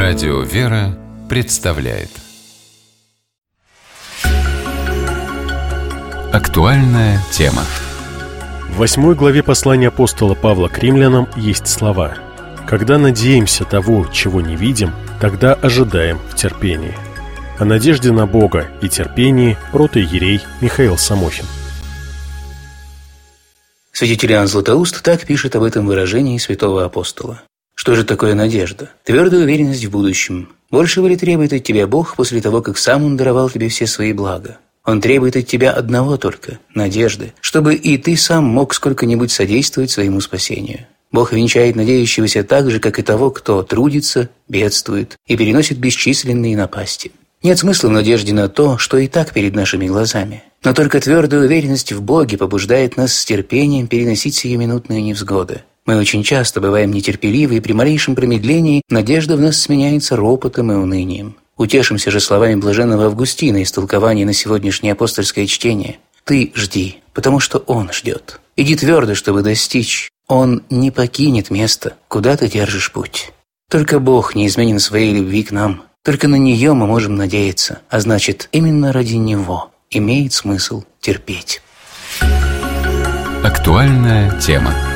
Радио «Вера» представляет Актуальная тема. В 8 главе послания апостола Павла к римлянам есть слова: «Когда надеемся того, чего не видим, тогда ожидаем в терпении». О надежде на Бога и терпении протоиерей Михаил Самохин. Святитель Иоанн Златоуст так пишет об этом выражении святого апостола. Что же такое надежда? Твердая уверенность в будущем. Большего ли требует от тебя Бог после того, как сам Он даровал тебе все свои блага? Он требует от тебя одного только – надежды, чтобы и ты сам мог сколько-нибудь содействовать своему спасению. Бог венчает надеющегося так же, как и того, кто трудится, бедствует и переносит бесчисленные напасти. Нет смысла в надежде на то, что и так перед нашими глазами. Но только твердая уверенность в Боге побуждает нас с терпением переносить сиюминутные невзгоды. Мы очень часто бываем нетерпеливы, и при малейшем промедлении надежда в нас сменяется ропотом и унынием. Утешимся же словами блаженного Августина из толкования на сегодняшнее апостольское чтение. «Ты жди, потому что Он ждет. Иди твердо, чтобы достичь. Он не покинет место, куда ты держишь путь». Только Бог неизменен в своей любви к нам. Только на нее мы можем надеяться, а значит, именно ради Него имеет смысл терпеть. Актуальная тема.